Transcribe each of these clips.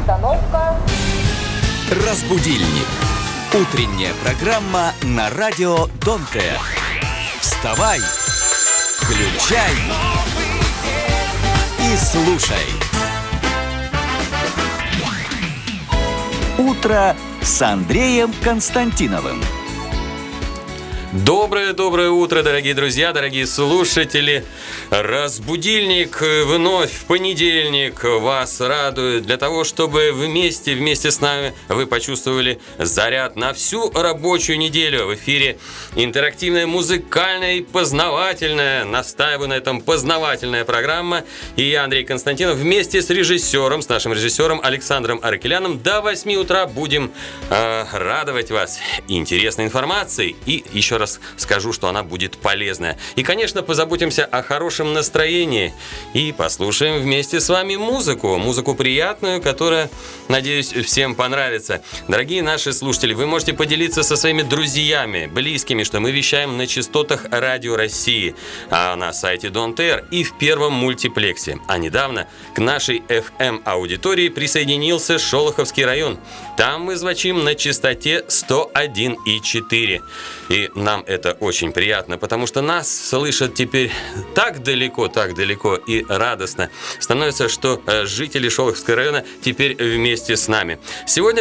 Остановка. Разбудильник. Утренняя программа на радио Дон-Т. Вставай, включай и слушай. Утро с Андреем Константиновым. Доброе утро, дорогие друзья, дорогие слушатели. Разбудильник вновь в понедельник вас радует для того, чтобы вместе с нами вы почувствовали заряд на всю рабочую неделю. В эфире интерактивная, музыкальная и познавательная, настаиваю на этом, познавательная программа. И я, Андрей Константинов, вместе с режиссером, с нашим режиссером Александром Аракеляном до 8 утра будем радовать вас интересной информацией. И еще раз скажу, что она будет полезная. И, конечно, позаботимся о хорошем настроении и послушаем вместе с вами музыку приятную, которая, надеюсь, всем понравится. Дорогие наши слушатели, вы можете поделиться со своими друзьями, близкими, что мы вещаем на частотах Радио России, на сайте Дон-Т и в первом мультиплексе. А недавно к нашей FM-аудитории присоединился Шолоховский район. Там мы звучим на частоте 101,4. И нам это очень приятно, потому что нас слышат теперь так далеко и радостно становится, что жители Шолоховского района теперь вместе с нами. Сегодня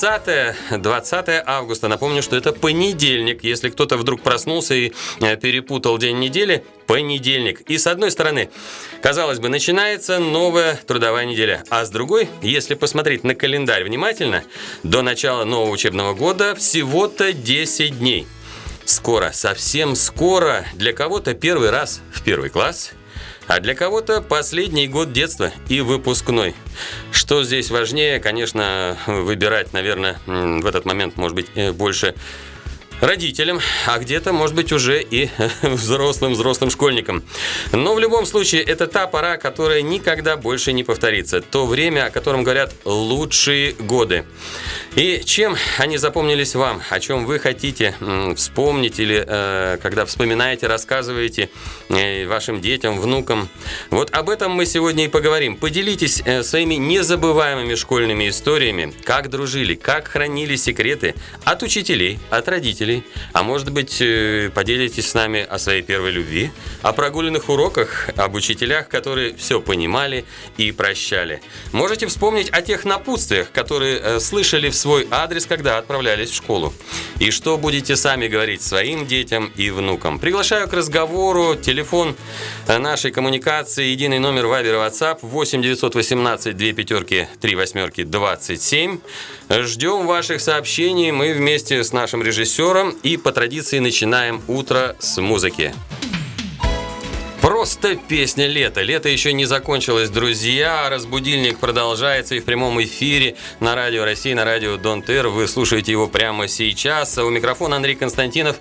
20 августа. Напомню, что это понедельник. Если кто-то вдруг проснулся и перепутал день недели, понедельник. И с одной стороны, казалось бы, начинается новая трудовая неделя. А с другой, если посмотреть на календарь внимательно, до начала нового учебного года всего-то 10 дней. Скоро, совсем скоро. Для кого-то первый раз в первый класс, а для кого-то последний год детства и выпускной. Что здесь важнее, конечно, выбирать, наверное, в этот момент, может быть, больше родителям, а где-то, может быть, уже и взрослым школьникам. Но в любом случае, это та пора, которая никогда больше не повторится. То время, о котором говорят «лучшие годы». И чем они запомнились вам? О чем вы хотите вспомнить или когда вспоминаете, рассказываете вашим детям, внукам? Вот об этом мы сегодня и поговорим. Поделитесь своими незабываемыми школьными историями, как дружили, как хранили секреты от учителей, от родителей. А может быть, поделитесь с нами о своей первой любви, о прогуленных уроках, об учителях, которые все понимали и прощали. Можете вспомнить о тех напутствиях, которые слышали в свой адрес, когда отправлялись в школу. И что будете сами говорить своим детям и внукам. Приглашаю к разговору. Телефон нашей коммуникации, единый номер Viber и WhatsApp 8 918 2 3 8 27. Ждем ваших сообщений. Мы вместе с нашим режиссером и по традиции начинаем утро с музыки. Просто песня «Лето». Лето еще не закончилось, друзья. Разбудильник продолжается и в прямом эфире на Радио России, на радио Дон-Т. Вы слушаете его прямо сейчас. У микрофона Андрей Константинов.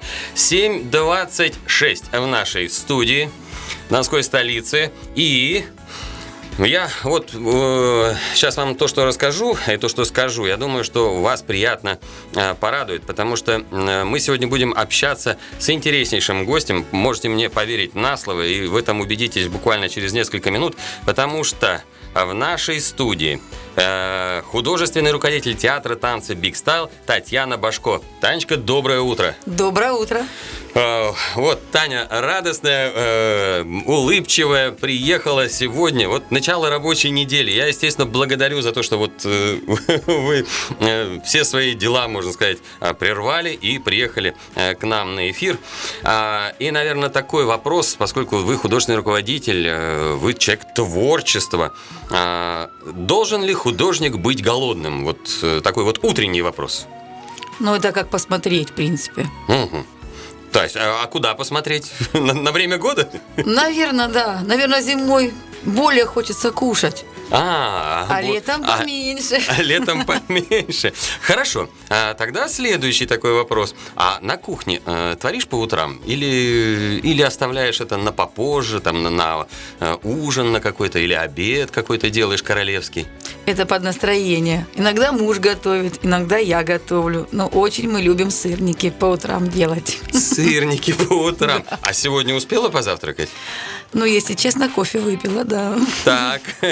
7:26 в нашей студии Донской столицы. И я вот сейчас вам то, что расскажу, и то, что скажу, я думаю, что вас приятно порадует, потому что мы сегодня будем общаться с интереснейшим гостем. Можете мне поверить на слово, и в этом убедитесь буквально через несколько минут, потому что в нашей студии художественный руководитель театра танца Big Style Татьяна Башко. Танечка, доброе утро. Доброе утро. Вот Таня радостная, улыбчивая, приехала сегодня. Вот начало рабочей недели. Я, естественно, благодарю за то, что вот вы все свои дела, можно сказать, прервали и приехали к нам на эфир. И, наверное, такой вопрос, поскольку вы художественный руководитель, вы человек творчества. Должен ли художник быть голодным? Вот такой вот утренний вопрос. Ну, это как посмотреть, в принципе. Угу. То есть, а куда посмотреть? На время года? Наверное, да. Наверное, зимой более хочется кушать. А летом поменьше. Летом поменьше. Хорошо. Тогда следующий такой вопрос. А на кухне творишь по утрам? Или оставляешь это на попозже, там, на ужин на какой-то, или обед какой-то делаешь королевский? Это под настроение. Иногда муж готовит, иногда я готовлю. Но очень мы любим сырники по утрам делать. Сырники по утрам. А сегодня успела позавтракать? Ну, если честно, кофе выпила, да. Так, кофе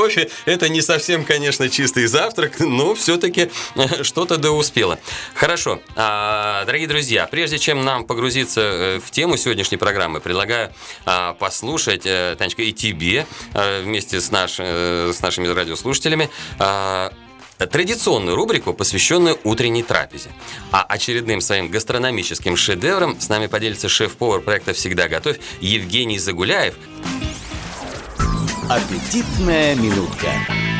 кофе – это не совсем, конечно, чистый завтрак, но все-таки что-то да успела. Хорошо. Дорогие друзья, прежде чем нам погрузиться в тему сегодняшней программы, предлагаю послушать, Танечка, и тебе вместе с нашими радиослушателями традиционную рубрику, посвященную утренней трапезе. А очередным своим гастрономическим шедевром с нами поделится шеф-повар проекта «Всегда готовь» Евгений Загуляев. Аппетитная минутка.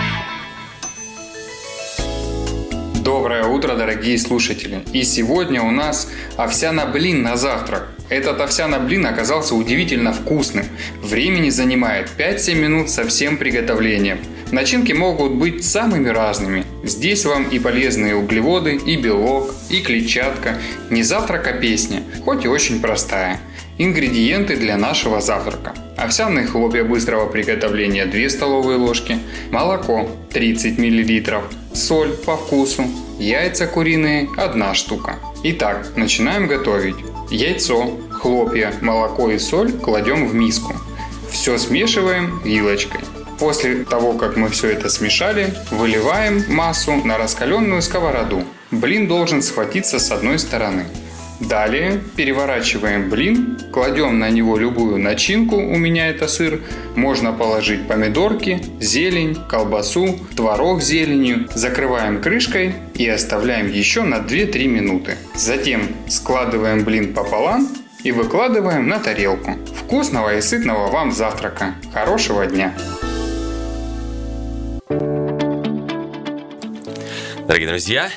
Доброе утро, дорогие слушатели! И сегодня у нас овсяно-блин на завтрак. Этот овсяно-блин оказался удивительно вкусным. Времени занимает 5-7 минут со всем приготовлением. Начинки могут быть самыми разными. Здесь вам и полезные углеводы, и белок, и клетчатка. Не завтрак, а песня, хоть и очень простая. Ингредиенты для нашего завтрака. Овсяные хлопья быстрого приготовления 2 столовые ложки, молоко 30 мл, соль по вкусу, яйца куриные 1 штука. Итак, начинаем готовить. Яйцо, хлопья, молоко и соль кладем в миску. Все смешиваем вилочкой. После того, как мы все это смешали, выливаем массу на раскаленную сковороду. Блин должен схватиться с одной стороны. Далее переворачиваем блин, кладем на него любую начинку, у меня это сыр, можно положить помидорки, зелень, колбасу, творог с зеленью, закрываем крышкой и оставляем еще на 2-3 минуты. Затем складываем блин пополам и выкладываем на тарелку. Вкусного и сытного вам завтрака. Хорошего дня! Дорогие друзья,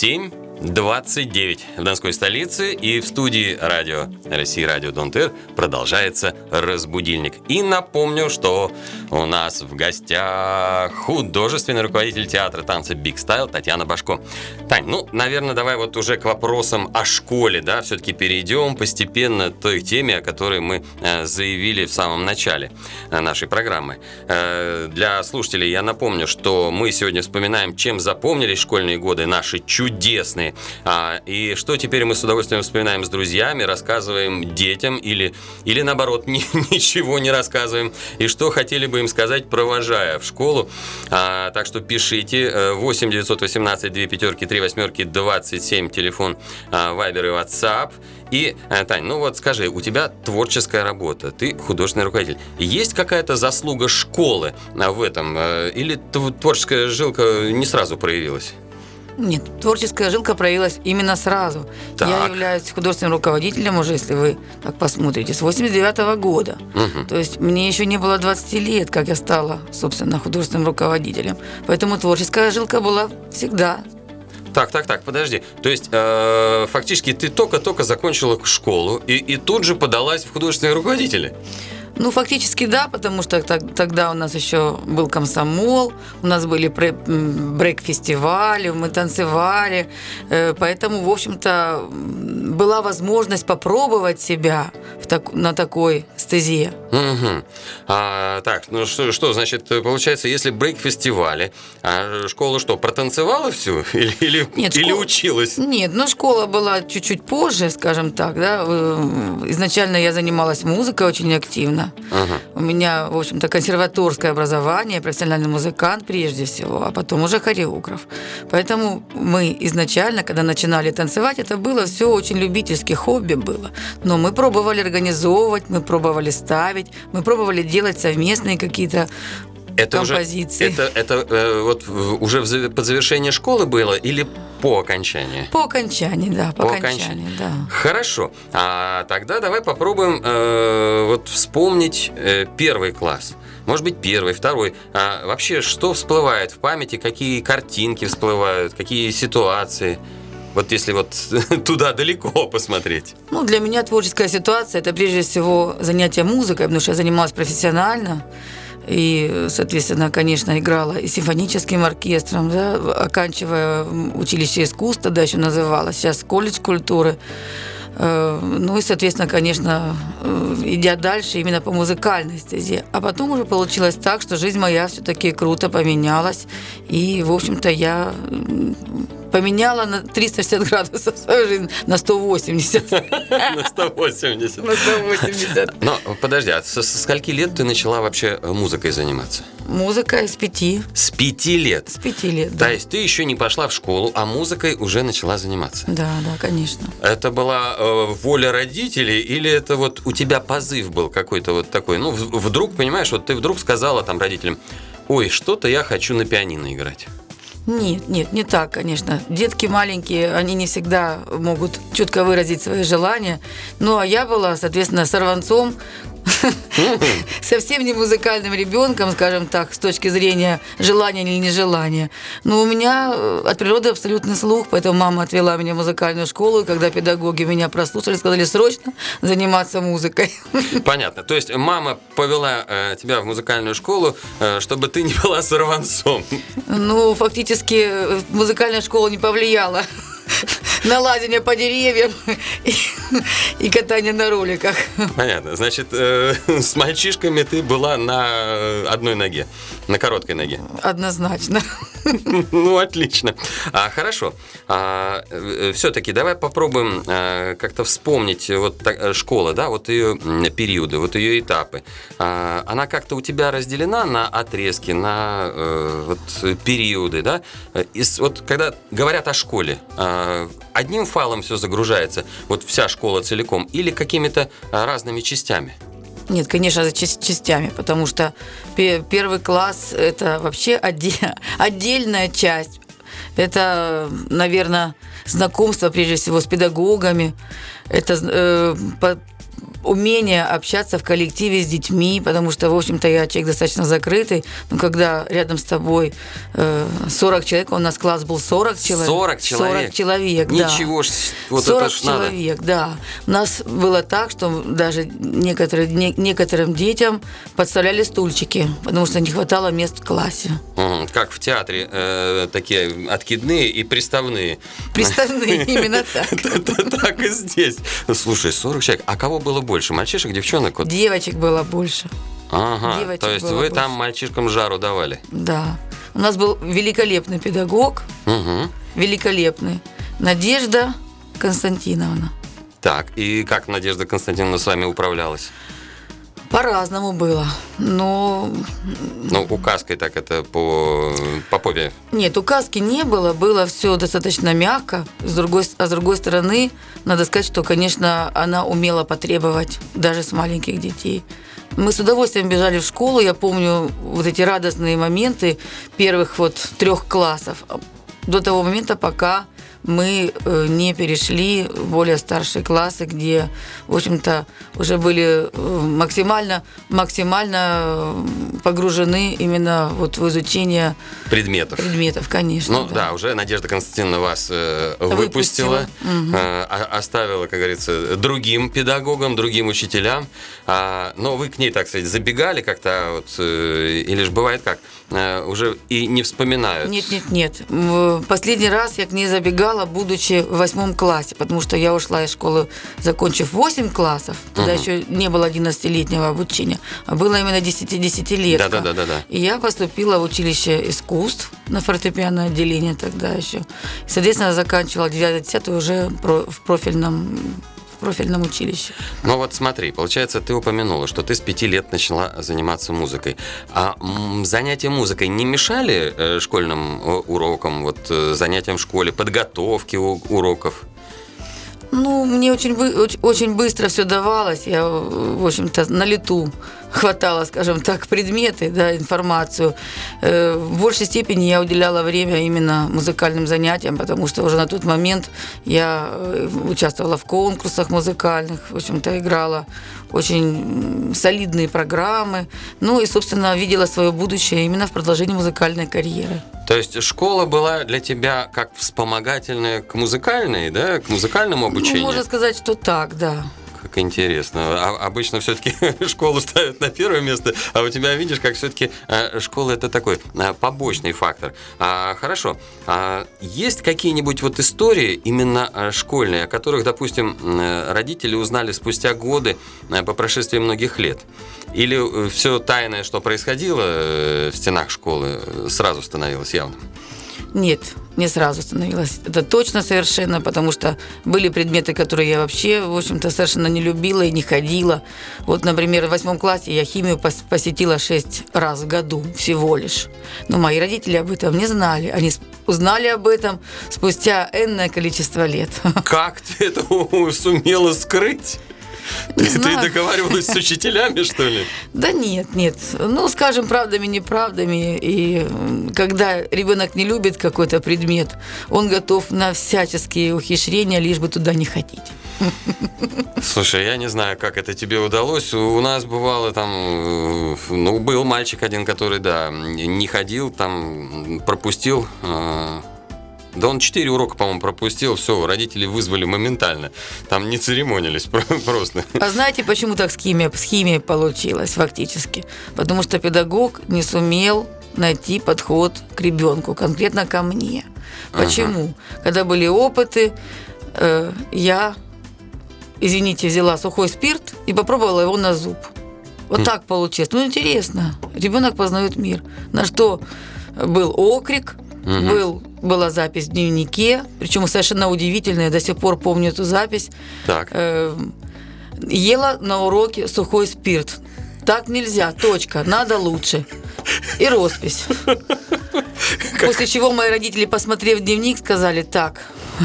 7:29 в Донской столице, и в студии радио России, радио Дон-Т продолжается «Разбудильник». И напомню, что у нас в гостях художественный руководитель театра танца Big Style Татьяна Башко. Тань, наверное, давай вот уже к вопросам о школе, да, все-таки перейдем постепенно к той теме, о которой мы заявили в самом начале нашей программы. Для слушателей я напомню, что мы сегодня вспоминаем, чем запомнились школьные годы наши чудесные. И что теперь мы с удовольствием вспоминаем с друзьями, рассказываем детям или наоборот, ничего не рассказываем, и что хотели бы им сказать, провожая в школу. Так что пишите. 8 918 2 5 3 8 27, телефон Viber и WhatsApp. И, Тань, скажи, у тебя творческая работа, ты художественный руководитель. Есть какая-то заслуга школы в этом? Или творческая жилка не сразу проявилась? Нет, творческая жилка проявилась именно сразу. Так. Я являюсь художественным руководителем уже, если вы так посмотрите, с 89 года. Угу. То есть мне еще не было 20 лет, как я стала, собственно, художественным руководителем. Поэтому творческая жилка была всегда. Так, подожди. То есть, фактически, ты только-только закончила школу и тут же подалась в художественные руководители? Фактически да, потому что тогда у нас еще был комсомол, у нас были брейк-фестивали, мы танцевали, поэтому, в общем-то, была возможность попробовать себя на такой стезе. Угу. Что, значит, получается, если брейк-фестивали, школа что, протанцевала всю или училась? Нет, школа была чуть-чуть позже, скажем так, да. Изначально я занималась музыкой очень активно. Ага. У меня, в общем-то, консерваторское образование, профессиональный музыкант прежде всего, а потом уже хореограф. Поэтому мы изначально, когда начинали танцевать, это было все очень любительски, хобби было. Но мы пробовали организовывать, мы пробовали ставить, мы пробовали делать совместные какие-то композиции. Это уже под завершение школы было или по окончании? По окончании, да. По окончании, да. Хорошо. Тогда давай попробуем вспомнить первый класс. Может быть, первый, второй. Вообще, что всплывает в памяти, какие картинки всплывают, какие ситуации? Вот если туда далеко посмотреть. Для меня творческая ситуация – это прежде всего занятие музыкой, потому что я занималась профессионально. И, соответственно, конечно, играла и симфоническим оркестром, да, оканчивая училище искусств, тогда еще называлось, сейчас колледж культуры. И, соответственно, конечно, идя дальше именно по музыкальной стезе. А потом уже получилось так, что жизнь моя все-таки круто поменялась. И, в общем-то, я поменяла на 360 градусов свою жизнь, на 180. На 180. На 180. Но подожди, а со скольки лет ты начала вообще музыкой заниматься? Музыкой с 5. С 5 лет? С 5 лет, да. То есть ты еще не пошла в школу, а музыкой уже начала заниматься? Да, конечно. Это была воля родителей или это вот у тебя позыв был какой-то вот такой? Ну, вдруг, понимаешь, вот ты вдруг сказала там родителям: ой, что-то я хочу на пианино играть. Нет, не так, конечно. Детки маленькие, они не всегда могут четко выразить свои желания. Ну, а я была, соответственно, сорванцом, совсем не музыкальным ребенком, скажем так, с точки зрения желания или нежелания. Но у меня от природы абсолютный слух, поэтому мама отвела меня в музыкальную школу, и когда педагоги меня прослушали, сказали срочно заниматься музыкой. Понятно. То есть мама повела тебя в музыкальную школу, чтобы ты не была сорванцом. Ну, фактически музыкальная школа не повлияла на лазение по деревьям и катание на роликах. Понятно. Значит, с мальчишками ты была на одной ноге, на короткой ноге. Однозначно. Ну, отлично. Хорошо. Все-таки давай попробуем как-то вспомнить вот школа, да, вот ее периоды, вот ее этапы. Она как-то у тебя разделена на отрезки, на вот периоды, да? Вот когда говорят о школе, одним файлом все загружается, вот вся школа целиком, или какими-то разными частями? Нет, конечно, частями, потому что первый класс – это вообще отдельная часть. Это, наверное, знакомство, прежде всего, с педагогами. Это умение общаться в коллективе с детьми, потому что, в общем-то, я человек достаточно закрытый, но когда рядом с тобой 40 человек, у нас класс был 40 человек. 40 человек? 40 человек, да. Ничего ж, вот 40 это ж надо. человек, да. У нас было так, что даже некоторым детям подставляли стульчики, потому что не хватало мест в классе. Как в театре, такие откидные и приставные. Приставные, именно так. Так и здесь. Слушай, 40 человек. А кого было больше? Мальчишек, девчонок? Девочек было больше. Ага, Девочек то есть было вы больше. там мальчишкам жару давали? Да. У нас был великолепный педагог, великолепный, Надежда Константиновна. Так, и как Надежда Константиновна с вами управлялась? По-разному было, но... Ну, указкой так это по попе. Нет, указки не было, было все достаточно мягко. С другой стороны, надо сказать, что, конечно, она умела потребовать даже с маленьких детей. Мы с удовольствием бежали в школу, я помню вот эти радостные моменты первых вот 3 классов, до того момента, пока мы не перешли в более старшие классы, где, в общем-то, уже были максимально погружены именно вот в изучение предметов, конечно. Ну да, уже Надежда Константиновна вас выпустила. Оставила, как говорится, другим педагогам, другим учителям. Но вы к ней, так сказать, забегали как-то, вот, или же бывает как, уже и не вспоминают? Нет. Последний раз я к ней забегала, будучи в 8 классе, потому что я ушла из школы, закончив 8 классов, тогда еще не было 11-летнего обучения, а было именно 10-летка. Да. И я поступила в училище искусств на фортепианное отделение тогда еще. И, соответственно, заканчивала 9-10 уже в профильном училище. Ну вот смотри, получается, ты упомянула, что ты с 5 лет начала заниматься музыкой. А занятия музыкой не мешали школьным урокам, вот занятиям в школе, подготовке уроков? Ну, мне очень быстро все давалось. Я, в общем-то, на лету хватала, скажем так, предметы, да, информацию. В большей степени я уделяла время именно музыкальным занятиям, потому что уже на тот момент я участвовала в конкурсах музыкальных, в общем-то, играла очень солидные программы. Ну и, собственно, видела свое будущее именно в продолжении музыкальной карьеры. То есть школа была для тебя как вспомогательная к музыкальной, да, к музыкальному обучению? Ну, можно сказать, что так, да. Как интересно. Обычно все-таки школу ставят на первое место, а у тебя, видишь, как все-таки школа это такой побочный фактор. Хорошо. Есть какие-нибудь вот истории именно школьные, о которых, допустим, родители узнали спустя годы, по прошествии многих лет? Или все тайное, что происходило в стенах школы, сразу становилось явным? Нет, не сразу становилось. Это точно совершенно, потому что были предметы, которые я вообще, в общем-то, совершенно не любила и не ходила. Вот, например, в 8 классе я химию посетила 6 раз в году всего лишь. Но мои родители об этом не знали. Они узнали об этом спустя энное количество лет. Как ты это сумела скрыть? Ты договаривалась с учителями, что ли? Да нет. Ну, скажем, правдами, неправдами. И когда ребенок не любит какой-то предмет, он готов на всяческие ухищрения, лишь бы туда не ходить. Слушай, я не знаю, как это тебе удалось. У нас бывало там, был мальчик один, который, не ходил, там, пропустил. Да он 4 урока, по-моему, пропустил, все, родители вызвали моментально. Там не церемонились просто. А знаете, почему так с химией получилось фактически? Потому что педагог не сумел найти подход к ребенку, конкретно ко мне. Почему? Когда были опыты, я, извините, взяла сухой спирт и попробовала его на зуб. Вот так получилось. Ну, интересно. Ребенок познает мир. На что был окрик, была запись в дневнике, причем совершенно удивительная, до сих пор помню эту запись. Так. Ела на уроке сухой спирт. Так нельзя, точка, надо лучше. И роспись. После чего мои родители, посмотрев дневник, сказали: так.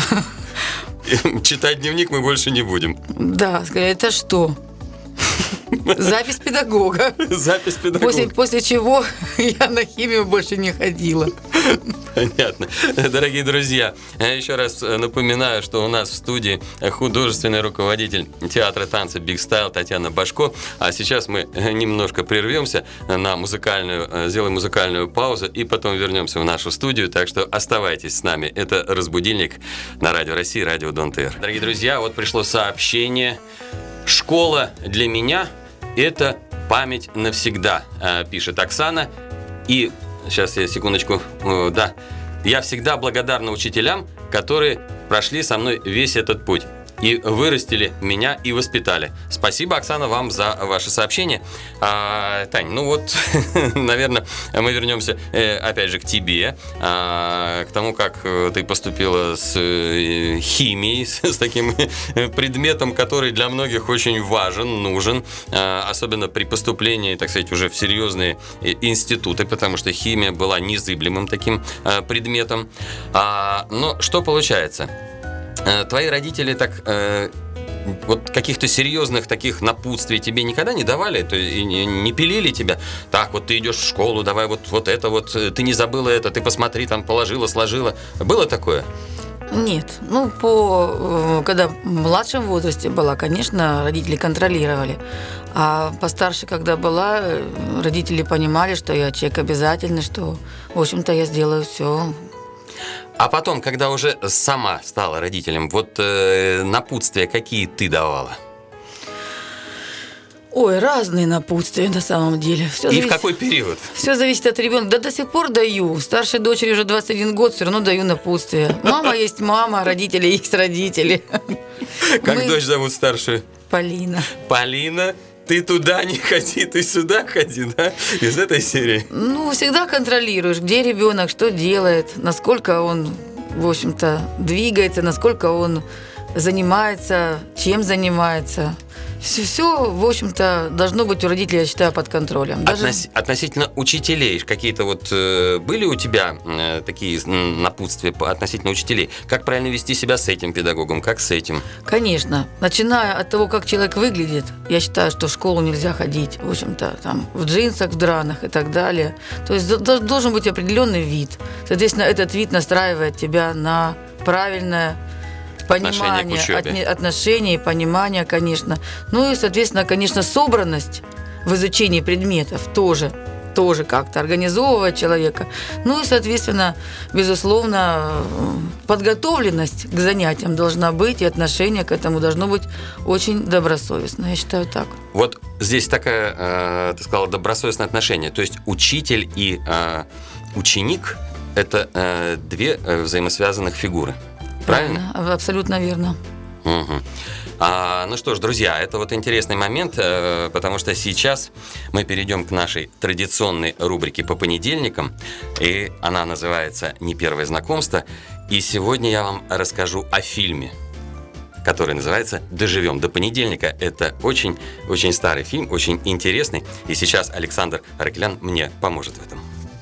Читать дневник мы больше не будем. Да, сказали: это что? Запись педагога. Запись педагога. После чего я на химию больше не ходила. Понятно. Дорогие друзья, еще раз напоминаю, что у нас в студии художественный руководитель театра танца Big Style Татьяна Башко. А сейчас мы немножко прервемся сделаем музыкальную паузу и потом вернемся в нашу студию. Так что оставайтесь с нами. Это «Разбудильник» на Радио России, Радио Дон ТР. Дорогие друзья, вот пришло сообщение. «Школа для меня – это память навсегда», пишет Оксана. И сейчас я секундочку. Да. Я всегда благодарна учителям, которые прошли со мной весь этот путь и вырастили меня и воспитали. Спасибо, Оксана, вам за ваше сообщение. Тань, наверное, мы вернемся опять же к тебе, к тому, как ты поступила с химией, с таким предметом, который для многих очень важен, нужен, особенно при поступлении, так сказать, уже в серьезные институты, потому что химия была незыблемым таким предметом. Но что получается? Твои родители так вот каких-то серьезных таких напутствий тебе никогда не давали? То есть не пилили тебя? Так, вот ты идешь в школу, давай вот это вот, ты не забыла это, ты посмотри, там положила, сложила. Было такое? Нет. Когда в младшем возрасте была, конечно, родители контролировали. А постарше, когда была, родители понимали, что я человек обязательный, что, в общем-то, я сделаю все. А потом, когда уже сама стала родителем, вот напутствия какие ты давала? Ой, разные напутствия на самом деле. В какой период? Все зависит от ребенка. Да до сих пор даю. Старшей дочери уже 21 год, все равно даю напутствия. Мама есть мама, родители есть родители. Как дочь зовут старшую? Полина. Полина? Ты туда не ходи, ты сюда ходи, да? Из этой серии. Всегда контролируешь, где ребенок, что делает, насколько он, в общем-то, двигается, насколько он занимается, чем занимается. Все, в общем-то, должно быть у родителей, я считаю, под контролем. Относительно учителей, какие-то были у тебя такие напутствия относительно учителей? Как правильно вести себя с этим педагогом, как с этим? Конечно. Начиная от того, как человек выглядит, я считаю, что в школу нельзя ходить, в общем-то, там, в джинсах, в дранах и так далее. То есть должен быть определенный вид. Соответственно, этот вид настраивает тебя на правильное понимание, отношения и понимание, конечно. И, соответственно, конечно, собранность в изучении предметов тоже как-то организовывать человека. И, соответственно, безусловно, подготовленность к занятиям должна быть, и отношение к этому должно быть очень добросовестно. Я считаю так. Вот здесь такая, ты сказала, добросовестное отношение. То есть учитель и ученик – это две взаимосвязанных фигуры. Правильно? Абсолютно верно. Угу. Ну что ж, друзья, это вот интересный момент, потому что сейчас мы перейдем к нашей традиционной рубрике по понедельникам, и она называется «Не первое знакомство», и сегодня я вам расскажу о фильме, который называется «Доживем до понедельника». Это очень старый фильм, очень интересный, и сейчас Александр Аракелян мне поможет в этом.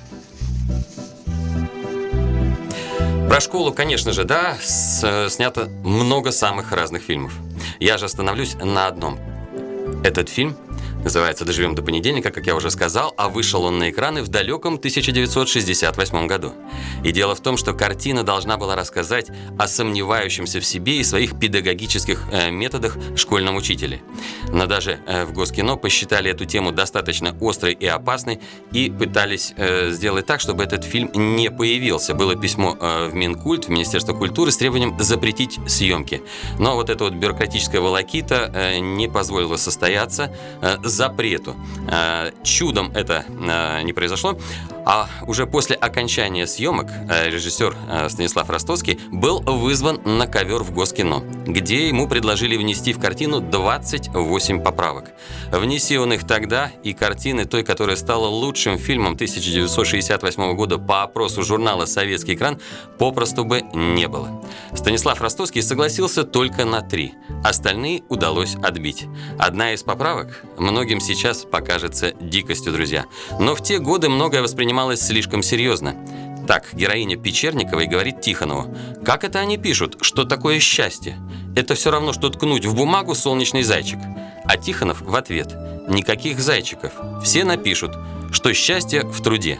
Про школу, конечно же, да, снято много самых разных фильмов. Я же остановлюсь на одном. Этот фильм называется «Доживем до понедельника», как я уже сказал, а вышел он на экраны в далеком 1968 году. И дело в том, что картина должна была рассказать о сомневающемся в себе и своих педагогических методах школьном учителе. Но даже в Госкино посчитали эту тему достаточно острой и опасной и пытались сделать так, чтобы этот фильм не появился. Было письмо в Минкульт, в Министерство культуры с требованием запретить съемки. Но вот эта вот бюрократическая волокита не позволила состояться запрету. Чудом это не произошло, а уже после окончания съемок режиссер Станислав Ростоцкий был вызван на ковер в Госкино, где ему предложили внести в картину 28 поправок. Внеси он их тогда, и картины той, которая стала лучшим фильмом 1968 года по опросу журнала «Советский экран», попросту бы не было. Станислав Ростоцкий согласился только на 3, остальные удалось отбить. Одна из поправок многим сейчас покажется дикостью, друзья. Но в те годы многое воспринималось слишком серьезно. Так, героиня Печерниковой говорит Тихонову: «Как это они пишут? Что такое счастье? Это все равно, что ткнуть в бумагу солнечный зайчик». А Тихонов в ответ: «Никаких зайчиков. Все напишут, что счастье в труде».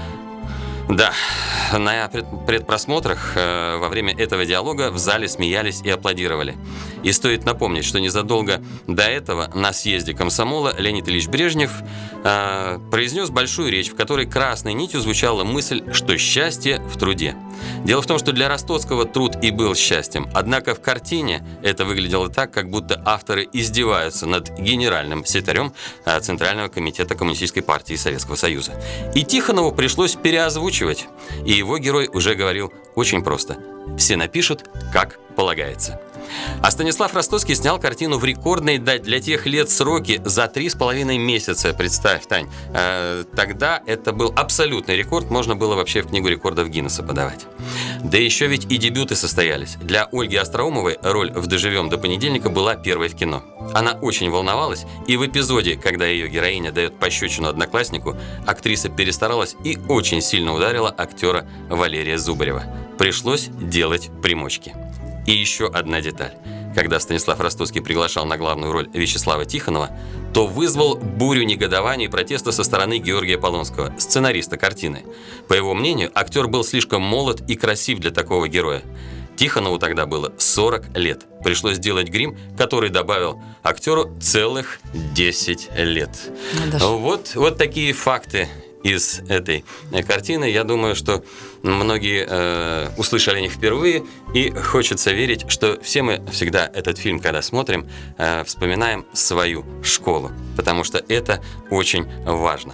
Да, на предпросмотрах во время этого диалога в зале смеялись и аплодировали. И стоит напомнить, что незадолго до этого на съезде комсомола Леонид Ильич Брежнев произнес большую речь, в которой красной нитью звучала мысль, что счастье в труде. Дело в том, что для Ростоцкого труд и был счастьем, однако в картине это выглядело так, как будто авторы издеваются над генеральным секретарем Центрального комитета Коммунистической партии Советского Союза. И Тихонову пришлось переозвучивать, и его герой уже говорил очень просто: «Все напишут, как полагается». А Станислав Ростоцкий снял картину в рекордные для тех лет сроки за 3,5 месяца. Представь, Тань, тогда это был абсолютный рекорд, можно было вообще в книгу рекордов Гиннесса подавать. Да еще ведь и дебюты состоялись. Для Ольги Остроумовой роль в «Доживем до понедельника» была первой в кино. Она очень волновалась, и в эпизоде, когда ее героиня дает пощечину однокласснику, актриса перестаралась и очень сильно ударила актера Валерия Зубарева. Пришлось делать примочки. И еще одна деталь. Когда Станислав Ростоцкий приглашал на главную роль Вячеслава Тихонова, то вызвал бурю негодования и протеста со стороны Георгия Полонского, сценариста картины. По его мнению, актер был слишком молод и красив для такого героя. Тихонову тогда было 40 лет. Пришлось делать грим, который добавил актеру целых 10 лет. Вот такие факты из этой картины. Я думаю, что многие услышали о них впервые, и хочется верить, что все мы всегда этот фильм, когда смотрим, вспоминаем свою школу, потому что это очень важно.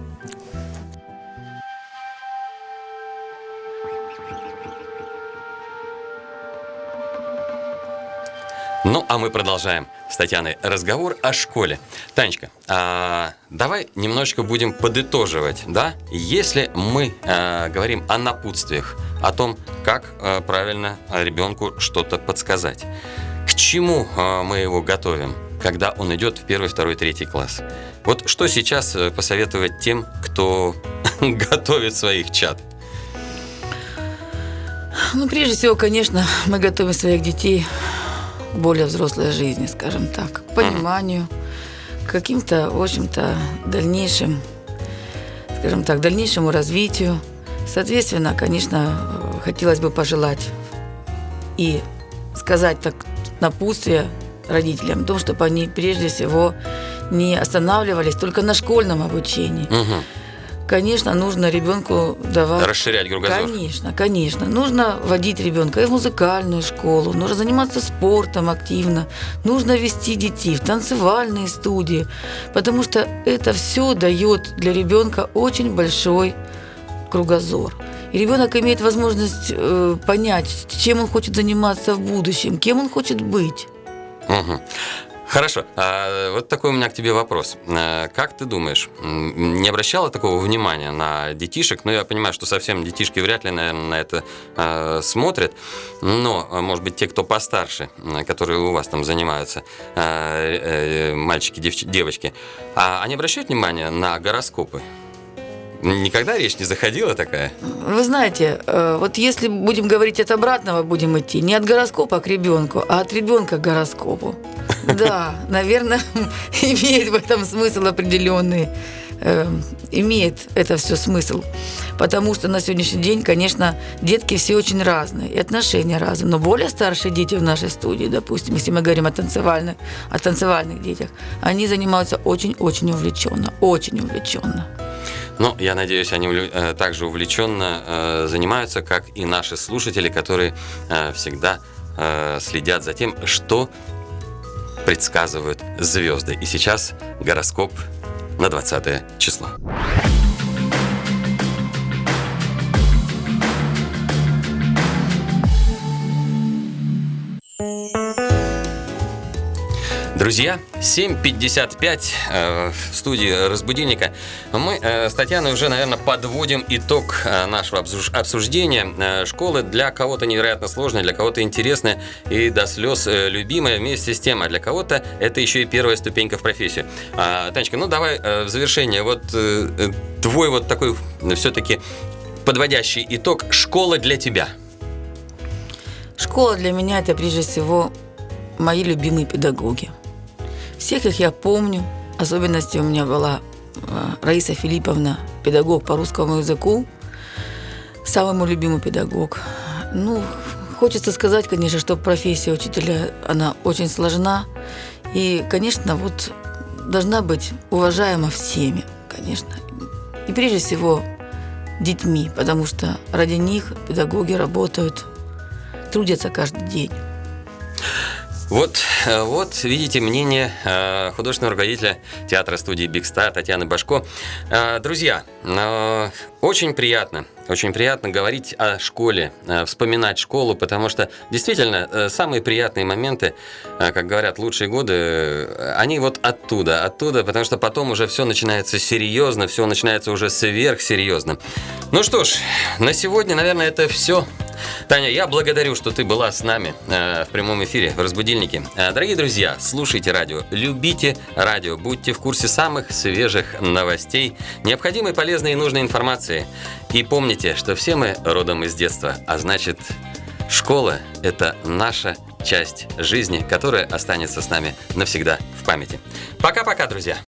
Ну, а мы продолжаем с Татьяной разговор о школе. Танечка, давай немножечко будем подытоживать, да? Если мы говорим о напутствиях, о том, как правильно ребенку что-то подсказать, к чему мы его готовим, когда он идет в 1, 2, 3 класс? Вот что сейчас посоветовать тем, кто готовит своих чад? Ну, прежде всего, конечно, мы готовим своих детей к более взрослой жизни, скажем так, к пониманию, к каким-то, в общем-то, дальнейшим, скажем так, дальнейшему развитию. Соответственно, конечно, хотелось бы пожелать и сказать так напутствие родителям о том, чтобы они прежде всего не останавливались только на школьном обучении. Угу. Конечно, нужно ребенку давать... Расширять кругозор. Конечно. Нужно водить ребенка и в музыкальную школу, нужно заниматься спортом активно, нужно вести детей в танцевальные студии, потому что это все дает для ребенка очень большой кругозор. И ребенок имеет возможность понять, чем он хочет заниматься в будущем, кем он хочет быть. Угу. Хорошо. Вот такой у меня к тебе вопрос. Как ты думаешь, не обращала такого внимания на детишек? Ну, я понимаю, что совсем детишки вряд ли, наверное, на это смотрят. Но, может быть, те, кто постарше, которые у вас там занимаются, мальчики, девочки, они обращают внимание на гороскопы? Никогда речь не заходила такая? Вы знаете, вот если будем говорить от обратного, будем идти, не от гороскопа к ребенку, а от ребенка к гороскопу. Да, наверное, имеет в этом смысл определенный. Имеет это все смысл. Потому что на сегодняшний день, конечно, детки все очень разные, и отношения разные. Но более старшие дети в нашей студии, допустим, если мы говорим о танцевальных детях, они занимаются очень-очень увлеченно, очень увлеченно. Ну, я надеюсь, они также увлеченно занимаются, как и наши слушатели, которые всегда следят за тем, что предсказывают звезды. И сейчас гороскоп на 20 число. Друзья, 7:55 в студии «Разбудильника». Мы с Татьяной уже, наверное, подводим итог нашего обсуждения. Школы для кого-то невероятно сложная, для кого-то интересная и до слез любимая вместе с тем, а для кого-то это еще и первая ступенька в профессию. Танечка, ну давай в завершение. Вот твой вот такой все-таки подводящий итог. Школа для тебя. Школа для меня – это прежде всего мои любимые педагоги. Всех их я помню. Особенностью у меня была Раиса Филипповна, педагог по русскому языку. Самый мой любимый педагог. Ну, хочется сказать, конечно, что профессия учителя, она очень сложна. И, конечно, вот должна быть уважаема всеми, конечно. И прежде всего детьми, потому что ради них педагоги работают, трудятся каждый день. Вот, видите, мнение художественного руководителя театра-студии «Биг Стар» Татьяны Башко. Друзья, очень приятно говорить о школе, вспоминать школу, потому что действительно самые приятные моменты, как говорят, лучшие годы, они вот оттуда, потому что потом уже все начинается серьезно, все начинается уже сверхсерьезно. Ну что ж, на сегодня, наверное, это все. Таня, я благодарю, что ты была с нами в прямом эфире в «Разбудильнике». Дорогие друзья, слушайте радио, любите радио, будьте в курсе самых свежих новостей, необходимой, полезной и нужной информации. И помните, что все мы родом из детства, а значит, школа – это наша часть жизни, которая останется с нами навсегда в памяти. Пока-пока, друзья!